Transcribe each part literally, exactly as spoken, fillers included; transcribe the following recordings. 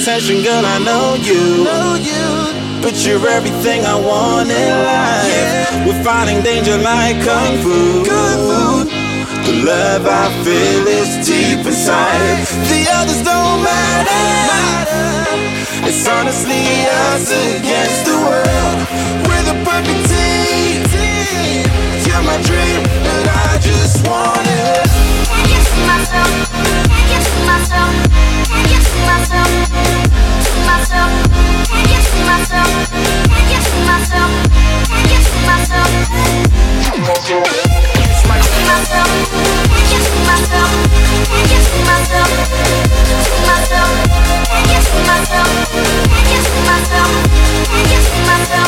attention, girl, I know you. But you're everything I want in life. We're fighting danger like Kung Fu. The love I feel is deep inside. The others don't matter. It's honestly us against the world. We're the perfect team. You're my dream, and I just want it. Can you see myself? Can you see myself? Can you see myself? See myself? Can you see myself? Can you see myself? Can you see myself? See myself? Can you see myself? Can you see myself? See myself? Can you see myself? Can you see myself? Can you see myself?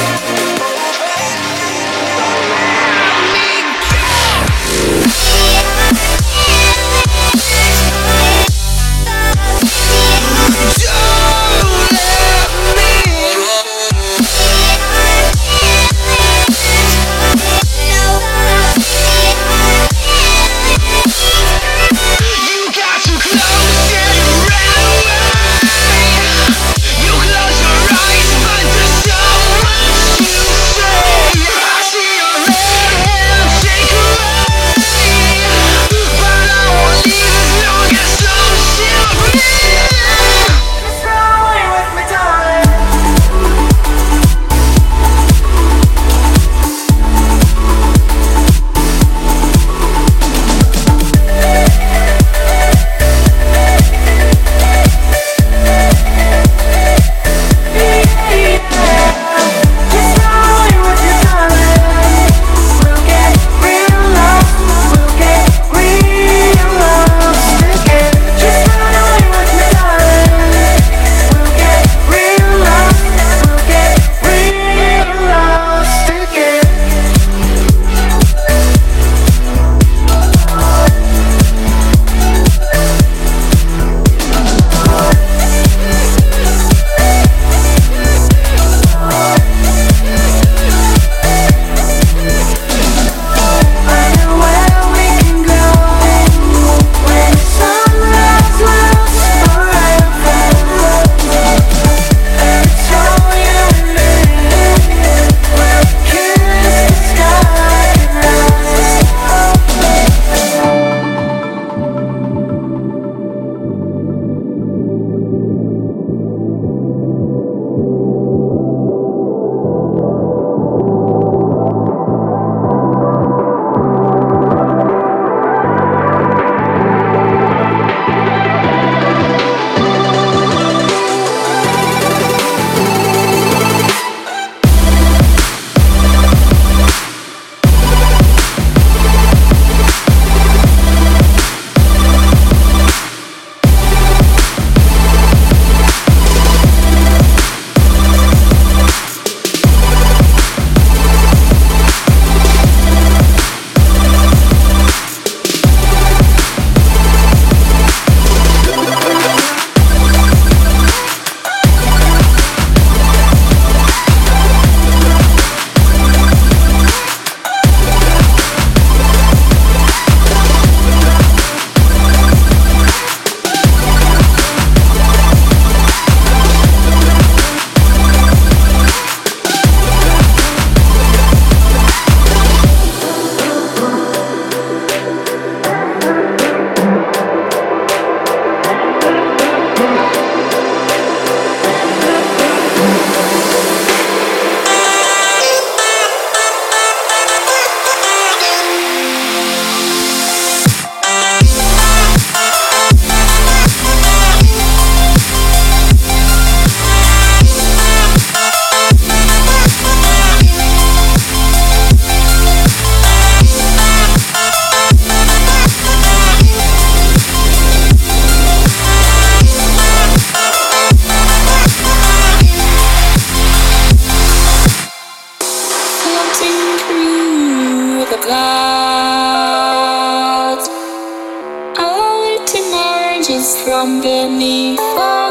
from beneath the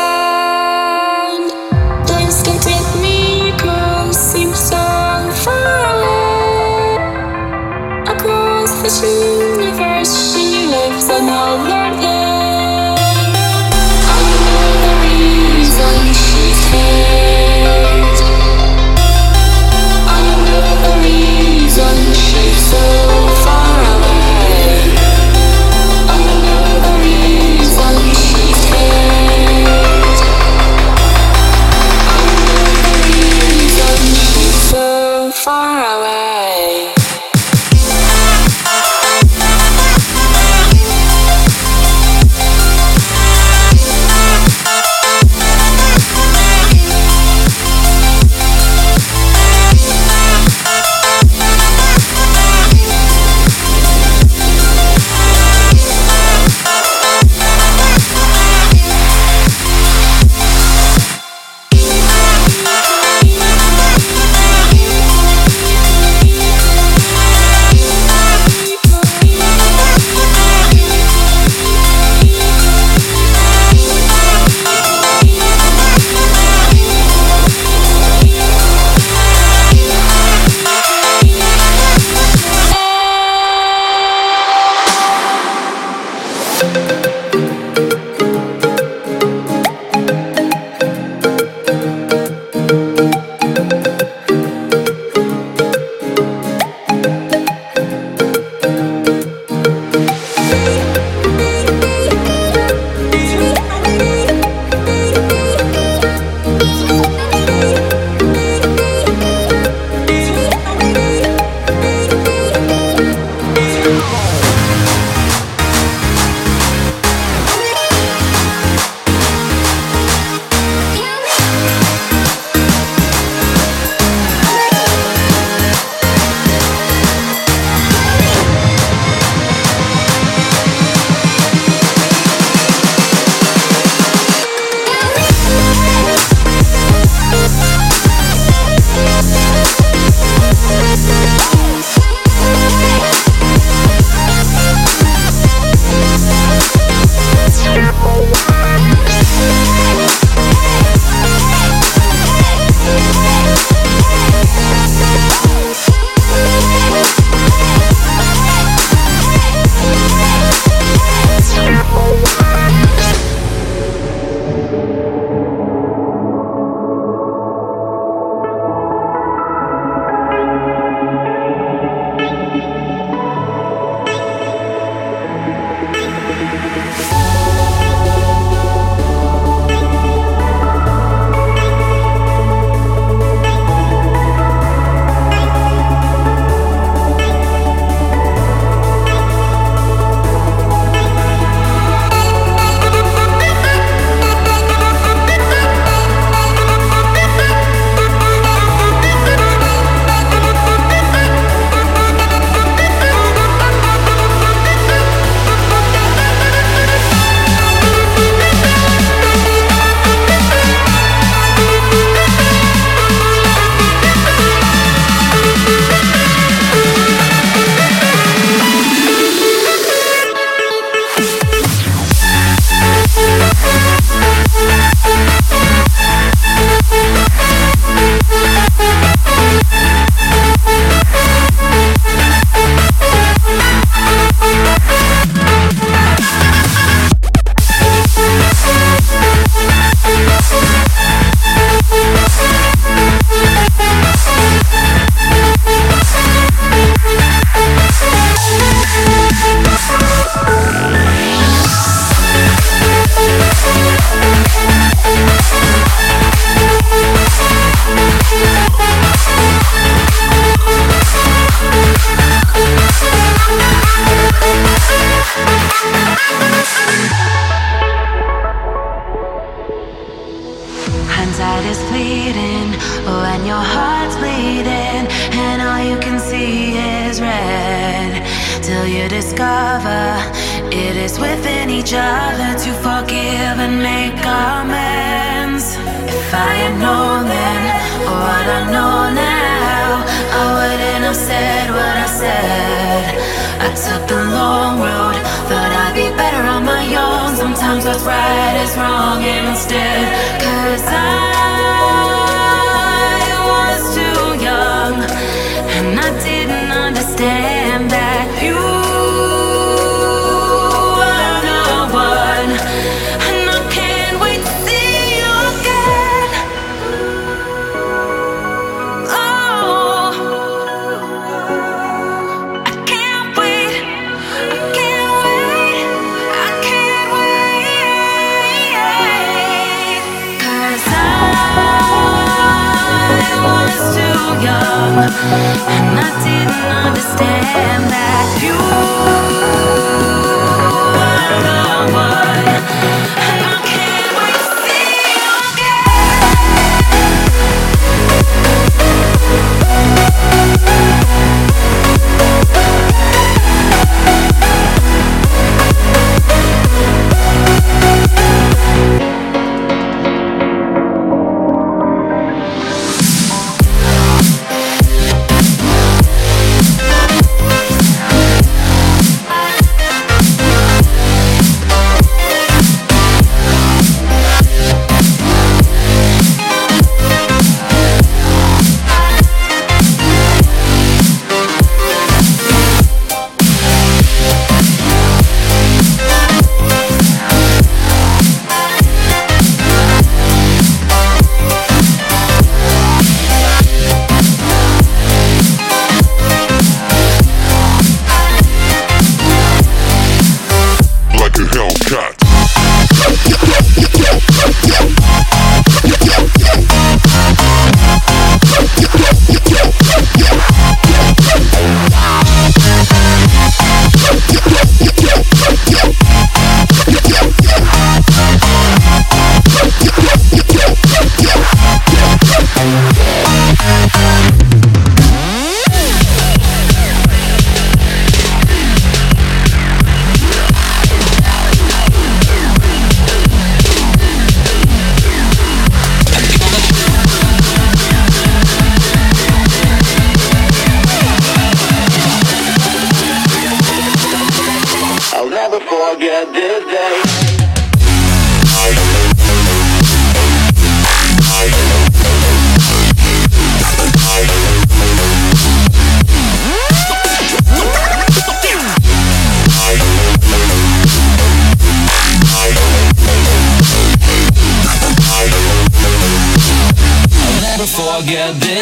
sand. Place can take me across, seems so far away. Across this universe, she lives another day. I know the reason. till you discover it is within each other to forgive and make amends. If I had known then what I know now, I wouldn't have said what I said. I took the long road, thought I'd be better on my own. Sometimes what's right is wrong instead. Cause I was too young, and I didn't understand that you are the one. And I can't wait to see you again. Oh, I can't wait, I can't wait, I can't wait. Cause I was too young, and I didn't understand that you are the one. And I can't wait to see you forget this day. I'll never forget this.